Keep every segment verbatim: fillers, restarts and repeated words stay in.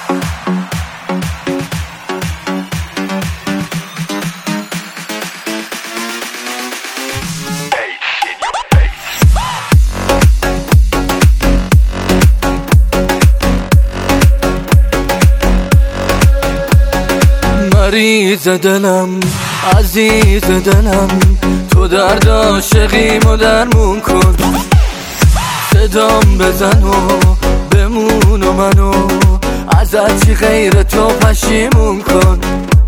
مریض دلم، عزیز دلم، تو درد عاشقیمو درمون کن. صدام بزن و بمون و منو از هرچی غیر تو پشیمون کن.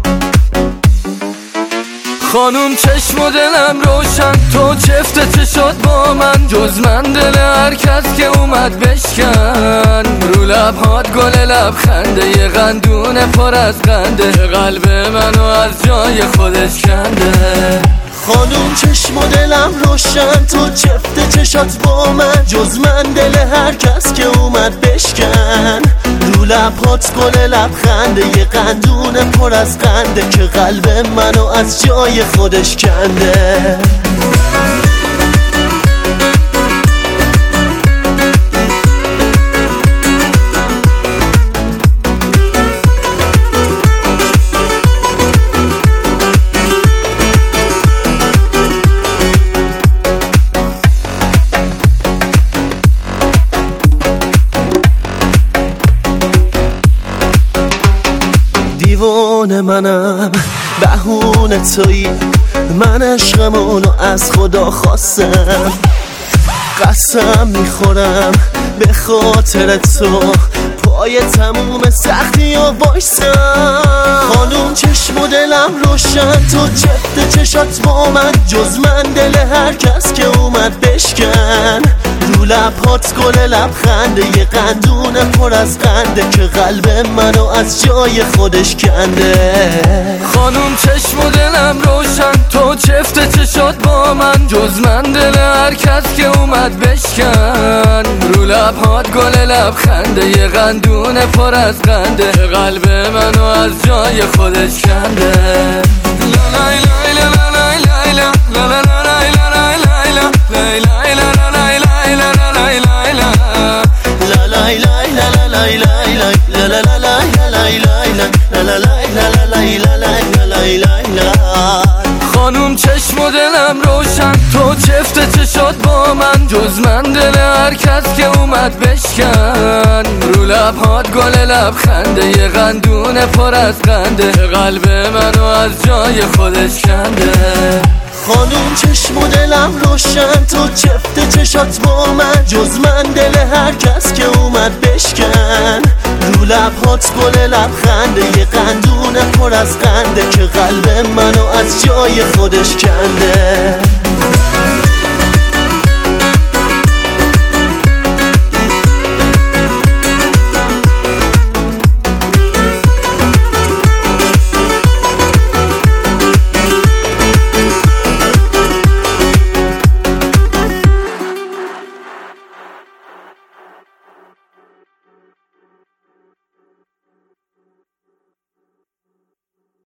خانوم چشم و دلم روشن، تو چفت چه شد با من؟ جز من دل هر کس که اومد بشکن. رو لبهات گل لبخنده، یه قندونه پر از قنده، قلب منو از جای خودش کنده. خانوم چشم و دلم روشن، تو چفت چشات با من، جز من دل هر کس که اومد بشکن. رو لبهات گل لبخنده، یه قندونه پر از قنده که قلب منو از جای خودش کنده. دیوانه منم، بهونه تویی، من عشقمونو از خدا خواستم. قسم میخورم به خاطر تو پای تموم سختی و وایسم. خانوم چشم و دلم روشن، تو چفت چشات با من، جز من دل هر کس که اومد بشکن. رو لبهات گل لبخنده، یه قندونه پر از قنده که قلب منو از جای خودش کنده. خانوم چشم و دلم روشن، تو چفت چشات با من، جز من دل هر کس که اومد بشکن. رو لبهات گل لبخنده، یه قندونه پر از قنده، قلب منو از جای خودش کنده. لا لا لا لا لا لا لا لا لا خانوم چشم و دلم روشن، تو چفت چشات با من، جز من دل هر کس که اومد بشکن. رو لبهات گل لبخنده، یه قندونه پر از قنده، قلب منو از جای خودش کنده. خانوم چشم و دلم روشن، تو چفت چشات با من، جز من دل هر کس که اومد بشکن. رو لبهات گل لبخنده، یه قندونه پر از قنده که قلب منو از جای خودش کنده.